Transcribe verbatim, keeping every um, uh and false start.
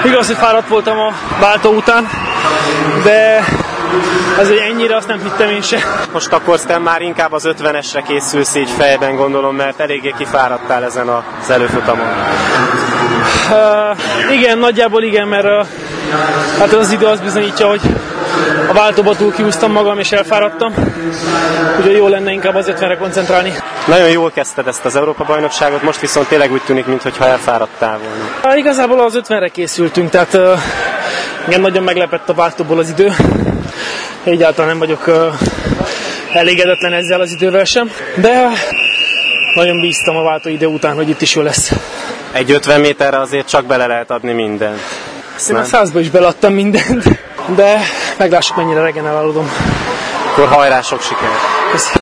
Igaz, hogy fáradt voltam a váltó után, de ez, hogy ennyire, azt nem hittem én se. Most akkor te már inkább az ötvenesre készülsz így fejben, gondolom, mert eléggé kifáradtál ezen az előfutamon. Uh, igen, nagyjából igen, mert uh, hát az idő az bizonyítja, hogy a váltóba túl kihúztam magam és elfáradtam, úgyhogy jó lenne inkább az ötvenre koncentrálni. Nagyon jól kezdted ezt az Európa-bajnokságot, most viszont tényleg úgy tűnik, mintha elfáradtál volna. Uh, igazából az ötvenre készültünk, tehát uh, igen, nagyon meglepett a váltóból az idő. Egyáltalán nem vagyok uh, elégedetlen ezzel az idővel sem, de uh, nagyon bíztam a váltó idő után, hogy itt is jó lesz. Egy ötven méterre azért csak bele lehet adni mindent. Én a százba is beleadtam mindent, de meglássuk, mennyire regenerálódom. Akkor hajrá, sok sikert! Köszönöm.